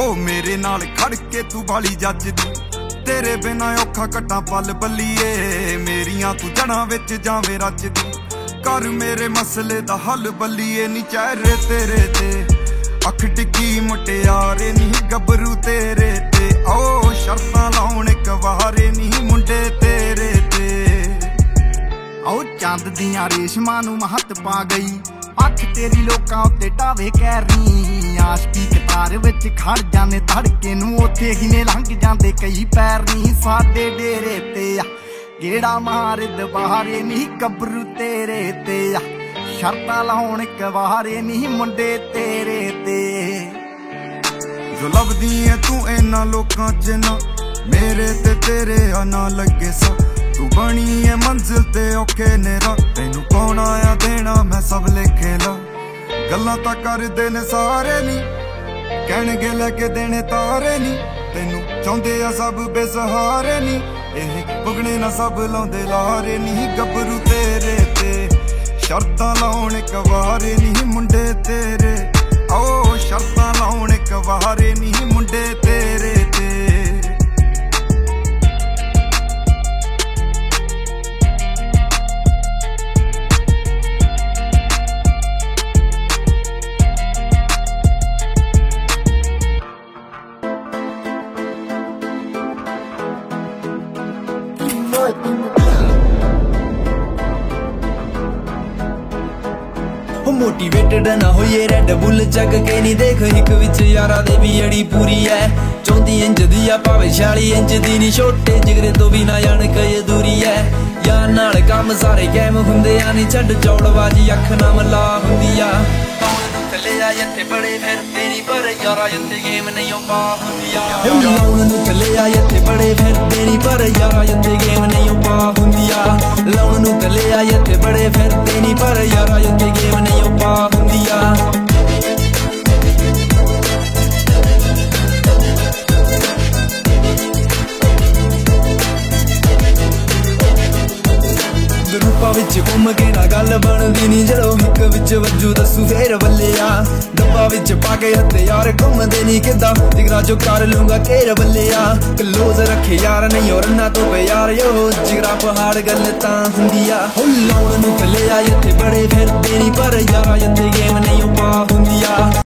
ओ मेरे नाल खड़ के तू बाली जजदी, तेरे बिना औखा कट्टा पल बल्लीए। मेरियां तू जड़ां विच जावें रचदी, कर मेरे मसले दा हल बल्लीए। नी चेहरे तेरे ते अख टिकी मुटियारे, नी गबरू तेरे ते ओ शर्तां लाउण कवारे, नी मुंडे तेरे ते। ओ चंद दियां रेशमां नूं महत पा गई, अख तेरी लोकां उत्ते ढावे कैरनी। आशकी कतार विच खड़ जाने धड़के नूं, उत्थे ही ने लंघ जांदे कई पैर नी। साडे डेरे ते गेड़ा मार दबारे, नी गबरू तेरे ते शर्तां लाउण कवारे, नी मुंडे तेरे ते। जो लभदी है तू इन्हां लोकां च ना, मेरे ते तेरे ना लगे सा। तू बनी है मंजिल ते औखे नेरा, तैनू कौन आया देना मैं सब लिखे ला। गल्लां तां करदे ने सारे नी, कहणगे लैके देने तारे नी। तैनू चाहुंदे आ सब बेसहारे नी, पुगने ना सब लाउंदे लारे नी। गबरू तेरे ते शर्तां लाउण कवारे, नी मुंडे तेरे ओ शर्तां लाउण कवारे, नी मुंडे तेरे ते। मोटिवेटेड ना होइए रेड बुल चक के नी, देख हिक विच यारा दे भी अड़ी पूरी है। 34 इंच दी आ भावे 46 इंच दी नी, छोटे जिगरे तो भी ना जान कई दूरी है। यार नाल काम सारे कैम हुंदे आ नी, छड्ड चौड़बाजी अख ना मला हुंदी आ। थले आ जत्थे बड़े फिरदे नी, पर यारा जत्थे गेम नहीं पा हुंदी आ। लाउण नूं थले आ जत्थे बड़े फिरदे नी, पर यारा जत्थे गेम नहीं पा हुंदी आ। लाउण नूं थले आ जत्थे बड़े फिरदे नी, पर यारा जत्थे गेम नहीं पा हुंदी आ। रूपा विच घुम के ना गल बनदी नी, जदों हिक विच वजू दसू फेर बल्लेआ। डब्बा विच पा के हथियार घुमदे नी, किदा जिगरा जो कर लूंगा घेर बल्लेआ। क्लोज रखे यार नहीं और ना तो यार यो, जिगरा पहाड़ गल तां हुंदी आ। लाउण नूं थल्ले आ इत्थे बड़े फिरदे नी, पर यारा इत्थे गेम नहीं पा हुंदी आ।